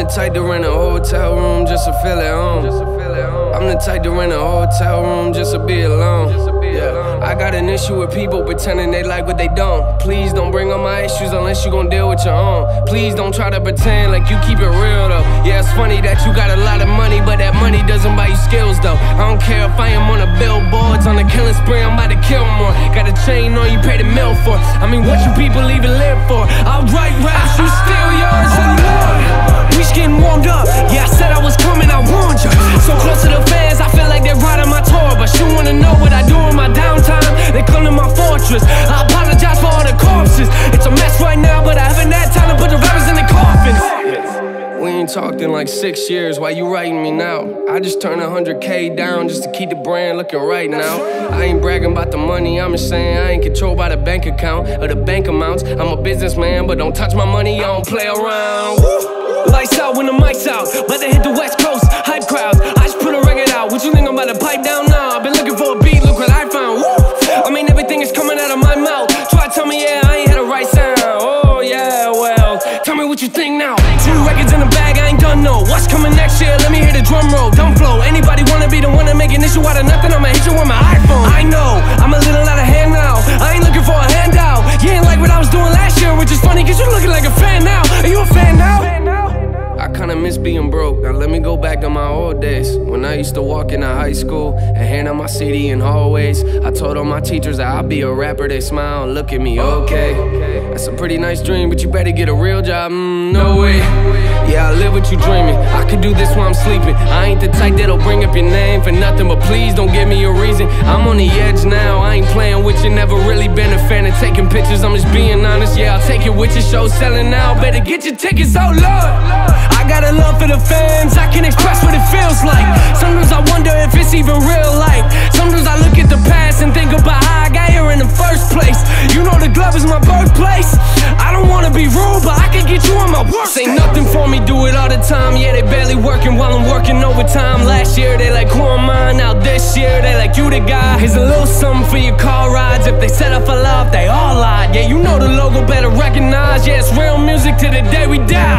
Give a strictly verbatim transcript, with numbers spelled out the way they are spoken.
the type to rent a hotel room just to feel at home. I'm the type to rent a hotel room just to be alone. Yeah. I got an issue with people pretending they like what they don't. Please don't bring up my issues unless you gon' deal with your own. Please don't try to pretend like you keep it real though. Yeah, it's funny that you got a lot of money, but that money doesn't buy you skills though. I don't care if I am on the billboards, on the killing spree, I'm about to kill more. Got a chain on you pay the mill for. I mean, what you people even live for? I'll write raps, you steal yours and more. We just getting warmed up. Yeah, I said I was coming, I warned you. So close to the fans, I feel like they're riding my tour. But you wanna know what I do in my downtime? They come to my fortress. I apologize for all the corpses. It's a mess right now, but I haven't had time to put the rappers in the coffins. We ain't talked in like six years, why you writing me now? I just turned one hundred K down just to keep the brand looking right now. I ain't bragging about the money, I'm just saying I ain't controlled by the bank account or the bank amounts. I'm a businessman, but don't touch my money, I don't play around. Lights out when the mic's out, about to hit the West Coast, hype crowds. I just put a record out, what you think I'm about to pipe down now? I've been looking for a beat, look what I found. Woo! I mean everything is coming out of my mouth. Try to tell me yeah, I ain't had the right sound. Oh yeah, well, tell me what you think now. Two records in the bag, I ain't done no. What's coming next year? Let me hear the drum roll. Dumb flow, anybody wanna be the one to make an issue out of nothing? I'ma hit you with my iPhone. I know, I'm a little out of hand now. I ain't looking for a handout. You ain't like what I was doing last year, which is funny cause you looking like a fan now. Are you a fan now? I kinda miss being broke, now let me go back to my old days. When I used to walk into high school and hand out my C D in hallways. I told all my teachers that I'll be a rapper, they smile and look at me, okay. That's a pretty nice dream, but you better get a real job, mm, no way. Yeah, I live what you dreaming, I could do this while I'm sleeping. I ain't the type that'll bring up your name for nothing, but please don't give me a reason. I'm on the edge now, I ain't playing with you, never really been a fan of taking pictures. I'm just being honest, yeah, I'll take it with you, show selling now. Better get your tickets, oh Lord. I got a love for the fans, I can express what it feels like. Sometimes I wonder if it's even real life. Sometimes I look at the past and think about how I got here in the first place. You know the Glove is my birthplace. I don't wanna be rude, but I can get you on my work. Say nothing for me, do it all the time. Yeah, they barely working while I'm working overtime. Last year they like, who am I? Now this year they like, you the guy. Here's a little something for your car rides. If they set up for love, they all lied. Yeah, you know the logo, better recognize. Yeah, it's real music to the day we die.